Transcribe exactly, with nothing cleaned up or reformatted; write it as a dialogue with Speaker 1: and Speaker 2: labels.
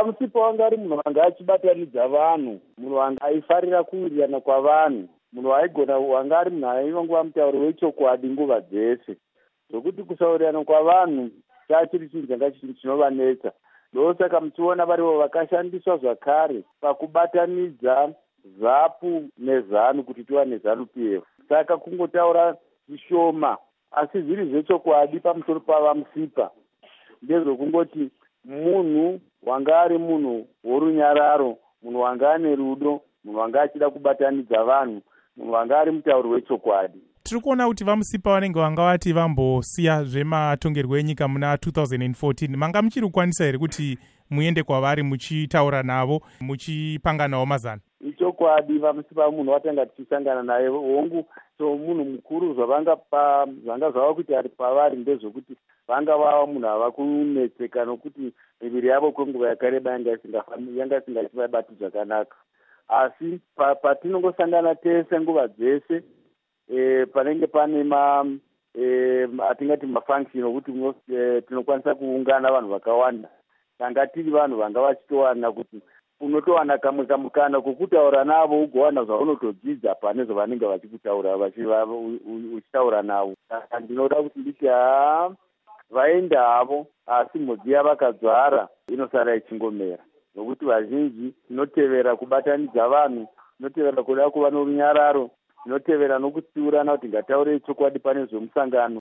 Speaker 1: pamusipa wanga ari munhu wanga achibatanidza vanhu, munhu wanga aifarira kuwirirana kwavanhu, munhu waigona wanga ari munhu aiva nguva mutauri wechokwadi nguva dzese. Zvokuti kusaurirana kwavanhu chachiri chinhu changa chinovanetsa. Ndosaka muchiona varivo vakashandiswa zvakare pakubatanidza ZAPU neZANU kuti tiwane ZANU P F. Saka kungotaura zvishoma asi zviri zvechokwadi pamusoro pavamusipa ndezvokungoti munhu wanga ari munhu worunyararo, munhu wanga ane rudo, munhu wanga achida kubatanidza vanhu, munhu wanga ari mutauri wechokwadi.
Speaker 2: Tiri kuona kuti vamusipa vanenge vanga vati vambosiya zvematongerwo enyika muna two thousand fourteen. Manga muchiri kukwanisa here kuti muende kwavari muchitaura navo muchipanganawo mazano?
Speaker 1: Ichokwadi vamusipa munhu watanga tichisangana naye hongu, so munhu mukuru zvavanga pa zvanga zvava kuti ari pavari ndezvokuti vanga vava munhu ava kunetseka nokuti miviri yavo kwenguva yakareba yanga isingachivabati zvakanaka. Asi patinongosangana tese nguva dzese e, panenge pane ma e, atingati mafunction okuti e, tinokwanisa kuungana vanhu vakawanda, tanga tiri vanhu vanga vachitowana kuti unotowana kamwe kamukana kokutaura navo ugowana zvaunotodzidza pane zvavanenge vachikutaura uchitaura navo. Ndinoda kuti nditi haa vaenda havo asi mhodzi yavakadzvara inosara ichingomera, nokuti vazhinji tinotevera kubatanidza vanhu, tinotevera kuda kuva norunyararo, tinotevera nokutsiurana kuti ngataure chokwadi pane zvemusangano.